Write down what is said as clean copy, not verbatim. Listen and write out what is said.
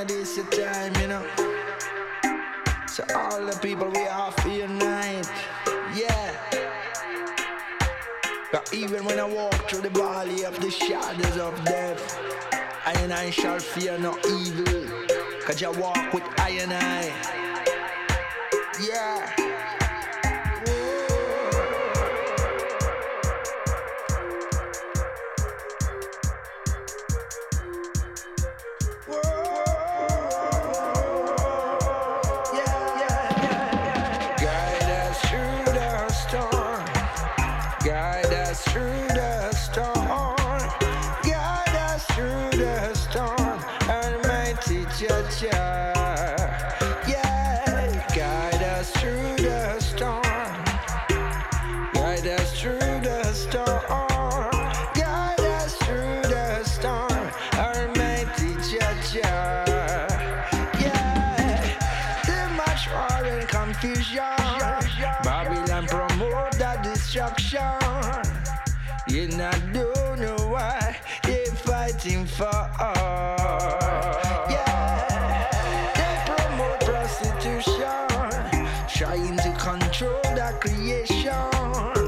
wanna this your time, you know. So all the people we have to unite, yeah. But even when I walk through the valley of the shadows of death, I shall fear no evil, 'cause you walk with I and I. Yeah. Babylon promote that destruction. You not don't know why they fighting for us. Yeah, they promote prostitution, trying to control the creation.